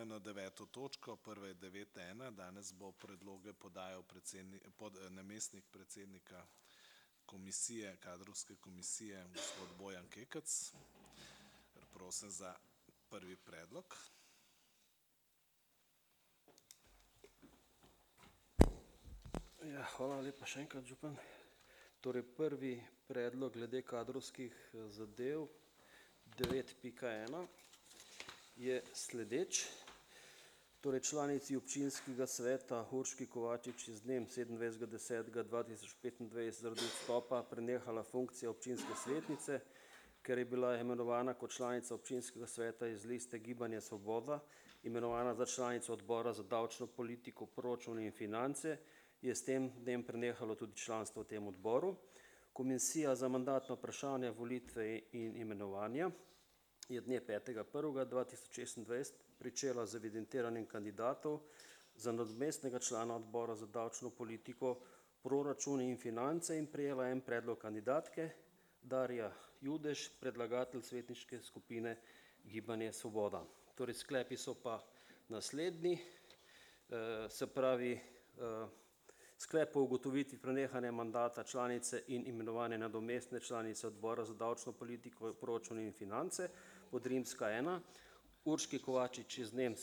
Prehajam na 9. točko, prva je 9.1. Danes bo predloge podajal namestnik predsednika komisije, kadrovske komisije, gospod Bojan Kekec. Prosim za prvi predlog. Ja, hvala lepa še enkrat, župan. Torej, prvi predlog glede kadrovskih zadev 9.1 je sledeč. Torej, članici občinskega sveta Urški Kovačič je z dnem 27.10.2025 zaradi odstopa prenehala funkcija občinske svetnice, ker je bila imenovana kot članica občinskega sveta iz liste Gibanje Svoboda, imenovana za članico odbora za davčno politiko, proračun in finance, je s tem dnem prenehalo tudi članstvo v tem odboru. Komisija za mandatna vprašanja, volitve in imenovanja je dne 5.1.2026 pričela z evidentiranjem kandidatov za nadomestnega člana odbora za davčno politiko, proračun in finance in prejela en predlog kandidatke, Darja Judež, predlagatelj svetniške skupine Gibanje Svoboda. Torej, sklepi so pa naslednji, se pravi, sklep o ugotovitvi prenehanja mandata članice in imenovanja nadomestne članice odbora za davčno politiko, proračun in finance pod Rimska 1. Urški Kovačič je z dnem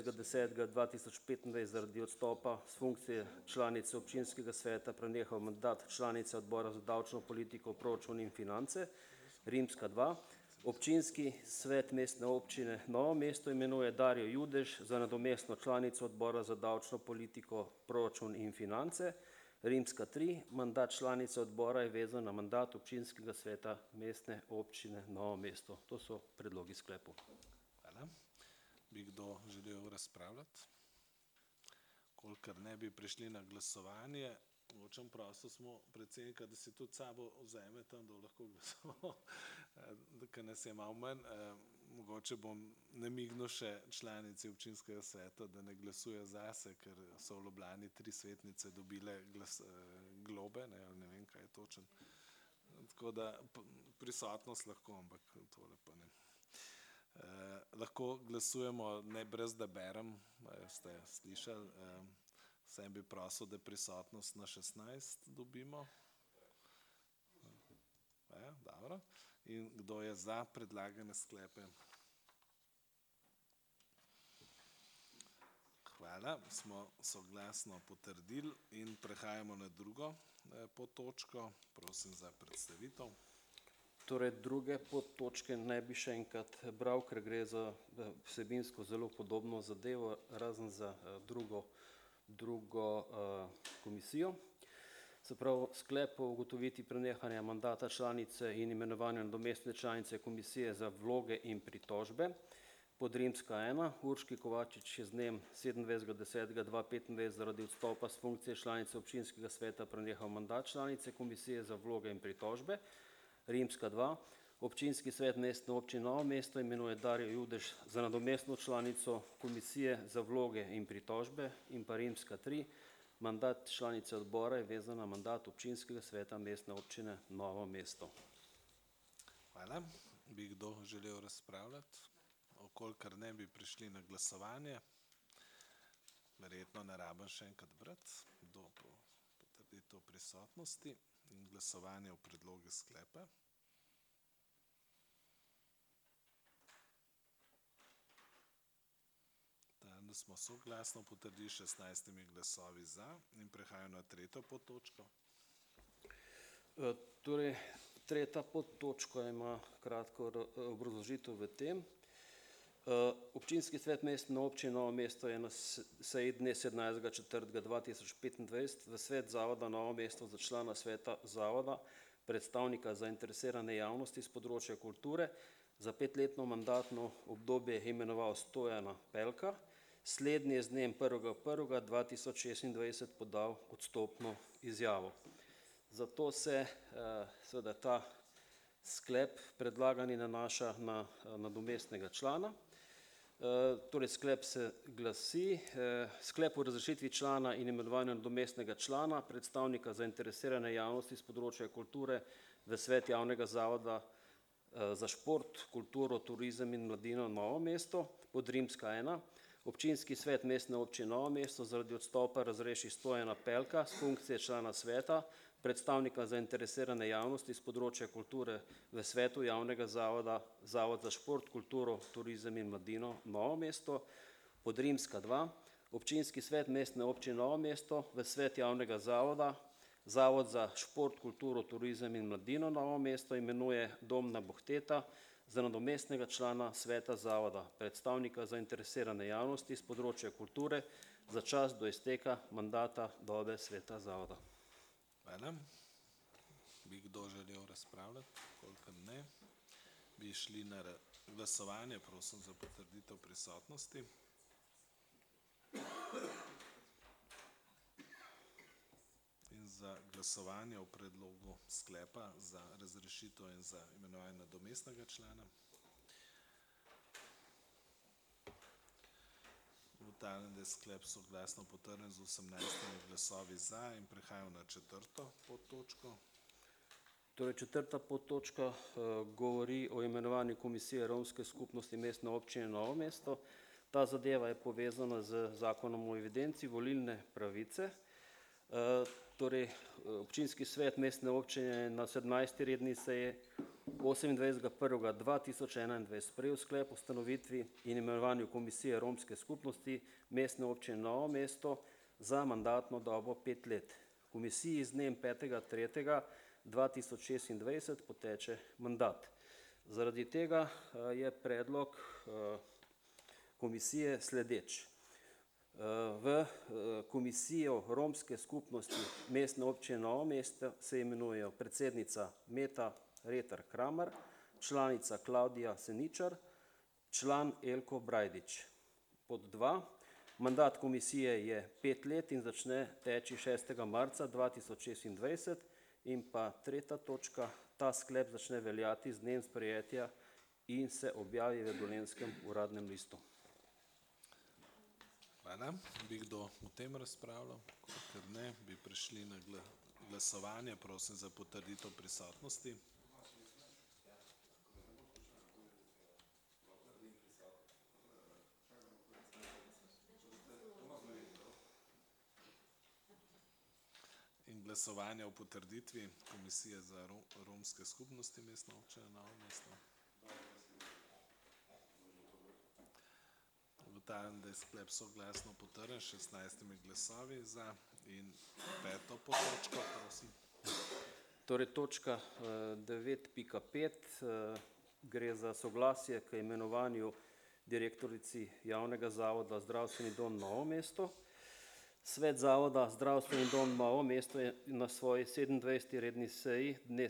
27.10.2025 zaradi odstopa s funkcije članice občinskega sveta prenehal mandat članice odbora za davčno politiko, proračun in finance. Rimska 2. Občinski svet Mestne občine Novo mesto imenuje Darjo Judež za nadomestno članico odbora za davčno politiko, proračun in finance. Rimska 3. Mandat članice odbora je vezan na mandat občinskega sveta Mestne občine Novo mesto. To so predlogi sklepov. Hvala. Bi kdo želel razpravljati? Kolikor ne, bi prišli na glasovanje. Mogoče prosil smo predsednika, da si tudi sabo vzame tam, da lahko glasujemo, ker nas je malo manj. Mogoče bom namignil še članici občinskega sveta, da ne glasuje zase, ker so v Ljubljani 3 svetnice dobile globe, ne vem, kaj je točen. Tako da prisotnost lahko, ampak tole pa ne. Lahko glasujemo, ne brez da berem, ste slišali. Vsem bi prosil, da prisotnost na 16 dobimo. Dobro. In kdo je za predlagane sklepe? Hvala, smo soglasno potrdili in prehajamo na drugo podtočko. Prosim za predstavitev. Torej, druge podtočke ne bi še enkrat bral, ker gre za vsebinsko zelo podobno zadevo, razen za drugo komisijo. Se pravi, sklep o ugotovitvi prenehanja mandata članice in imenovanju nadomestne članice komisije za vloge in pritožbe pod Rimska 1. Urški Kovačič je z dnem 27.10.2025 zaradi odstopa s funkcije članice občinskega sveta prenehal mandat članice komisije za vloge in pritožbe. Rimska 2. Občinski svet Mestne občine Novo mesto imenuje Darjo Judež za nadomestno članico komisije za vloge in pritožbe. In pa Rimska 3. Mandat članice odbora je vezan na mandat občinskega sveta Mestne občine Novo mesto. Hvala. Bi kdo želel razpravljati? Kolikor ne, bi prišli na glasovanje. Verjetno ne rabim še enkrat brati. Kdo potrditev prisotnosti in glasovanje o predlogu sklepa. Danes smo soglasno potrdili 16 glasovi za in prehajamo na tretjo podtočko. Torej, tretja podtočka ima kratko obrazložitev v tem. Občinski svet Mestne občine Novo mesto je na seji dne 17.4.2025 v svet zavoda Novo mesto za člana sveta zavoda, predstavnika zainteresirane javnosti s področja kulture, za 5-letno mandatno obdobje imenoval Stojana Pelka. Slednji je z dnem 1.1.2026 podal odstopno izjavo. Zato se seveda ta sklep predlagani nanaša na nadomestnega člana. Torej, sklep se glasi: sklep o razrešitvi člana in imenovanju nadomestnega člana, predstavnika zainteresirane javnosti s področja kulture v svet javnega zavoda za šport, kulturo, turizem in mladino Novo mesto pod Rimska 1. Občinski svet Mestne občine Novo mesto zaradi odstopa razreši Stojana Pelka s funkcije člana sveta, predstavnika zainteresirane javnosti z področja kulture v svetu javnega zavoda Zavod za šport, kulturo, turizem in mladino Novo mesto, Podrimska 2, občinski svet Mestne občine Novo mesto v svet javnega zavoda Zavod za šport, kulturo, turizem in mladino Novo mesto imenuje Domna Bohteta za nadomestnega člana sveta zavoda, predstavnika zainteresirane javnosti z področja kulture za čas do izteka mandata dobe sveta zavoda. Hvala. Bi kdo želel razpravljati? Kolikor ne, bi šli na glasovanje, prosim za potrditev prisotnosti. In za glasovanje o predlogu sklepa za razrešitev in za imenovanje nadomestnega člana. Ugotavljam, da je sklep soglasno potrjen z 18 glasovi za in prehajamo na 4. podtočko. Torej, 4. podtočka govori o imenovanju komisije Romske skupnosti Mestne občine Novo mesto. Ta zadeva je povezana z zakonom o evidenci volilne pravice. Torej, občinski svet Mestne občine je na 17. redni seji 28.1.2021 sprejel sklep o ustanovitvi in imenovanju komisije Romske skupnosti Mestne občine Novo mesto za mandatno dobo 5 let. Komisiji z dnem 5.3.2026 poteče mandat. Zaradi tega je predlog komisije sledeč. V komisijo Romske skupnosti Mestne občine Novo mesto se imenujejo predsednica Meta Retar Kramer, članica Klavdija Seničar, član Elko Brajdič. Pod 2. Mandat komisije je 5 let in začne teči 6. marca 2026 in pa 3. točka, ta sklep začne veljati z dnem sprejetja in se objavi v Dolenjskem uradnem listu. Hvala. Bi kdo o tem razpravljal? Ker ne, bi prišli na glasovanje, prosim za potrditev prisotnosti. In glasovanje o potrditvi komisije za romske skupnosti Mestne občine Novo mesto. Ugotavljam, da je sklep soglasno potrjen s 16 glasovi za in 5. podtočko, prosim. Torej, točka 9.5 gre za soglasje k imenovanju direktorici javnega zavoda Zdravstveni dom Novo mesto. Svet zavoda Zdravstveni dom Novo mesto je na svoji 27. redni seji dne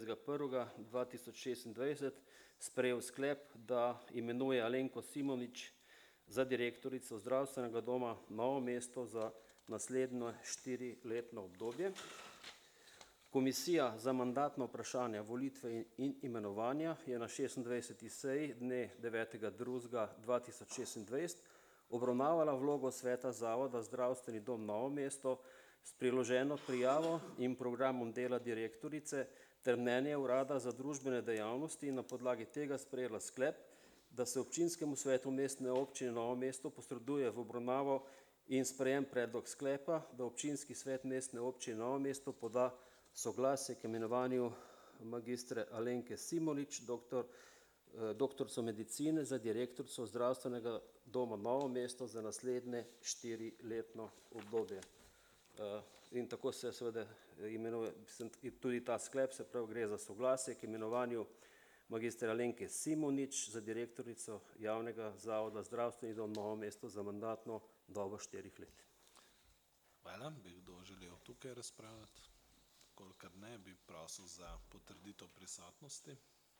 27.1.2026 sprejel sklep, da imenuje Alenko Simonič za direktorico Zdravstvenega doma Novo mesto za naslednje 4-letno obdobje. Komisija za mandatna vprašanja, volitve in imenovanja je na 26. seji dne 9.2.2026 obravnavala vlogo sveta zavoda Zdravstveni dom Novo mesto s priloženo prijavo in programom dela direktorice ter mnenje urada za družbene dejavnosti in na podlagi tega sprejela sklep, da se občinskemu svetu Mestne občine Novo mesto posreduje v obravnavo in sprejem predlog sklepa, da občinski svet Mestne občine Novo mesto poda soglasje k imenovanju magistre Alenke Simonič, doktorico medicine za direktorico Zdravstvenega doma Novo mesto za naslednje 4-letno obdobje. In tako se seveda imenuje tudi ta sklep, se pravi gre za soglasje k imenovanju magistre Alenke Simonič za direktorico javnega zavoda Zdravstveni dom Novo mesto za mandatno dobo 4 let. Hvala. Bi kdo želel tukaj razpravljati? Kolikor ne, bi prosil za potrditev prisotnosti.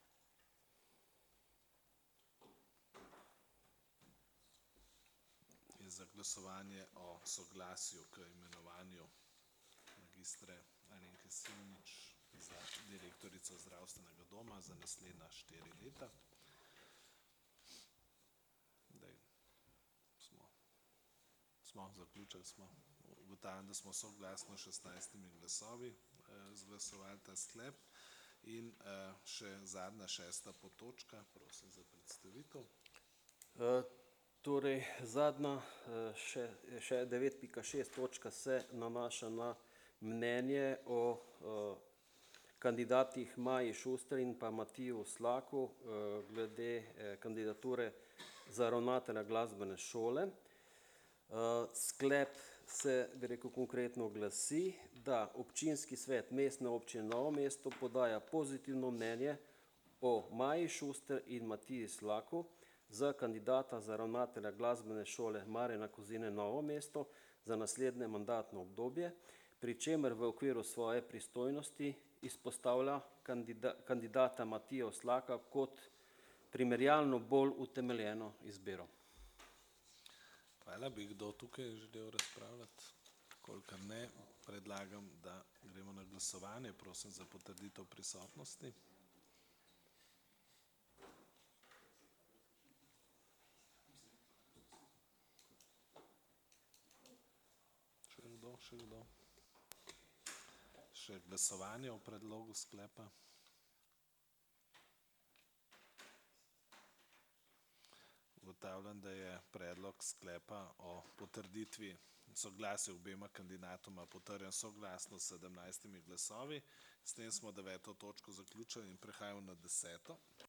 In za glasovanje o soglasju k imenovanju magistre Alenke Simonič za direktorico Zdravstvenega doma za naslednja 4 leta. Zaključili smo. Ugotavljam, da smo soglasno 16 glasovi izglasovali ta sklep. In še zadnja 6. podtočka, prosim za predstavitev. Torej, zadnja, še 9.6 točka se nanaša na mnenje o kandidatih Maji Šuster in pa Matiju Slaku glede kandidature za ravnatelja glasbene šole. Sklep se, bi rekel, konkretno glasi, da občinski svet Mestne občine Novo mesto podaja pozitivno mnenje o Maji Šuster in Matiji Slaku za kandidata za ravnatelja glasbene šole Marjana Kozine Novo mesto za naslednje mandatno obdobje, pri čemer v okviru svoje pristojnosti izpostavlja kandidata Matijo Slaka kot primerjalno bolj utemeljeno izbiro. Hvala. Bi kdo tukaj želel razpravljati? Kolikor ne, predlagam, da gremo na glasovanje. Prosim za potrditev prisotnosti. Še kdo? Še kdo? Še glasovanje o predlogu sklepa. Ugotavljam, da je predlog sklepa o potrditvi soglasja obema kandidatoma potrjen soglasno s 17 glasovi. S tem smo 9. točko zaključili in prehajamo na 10.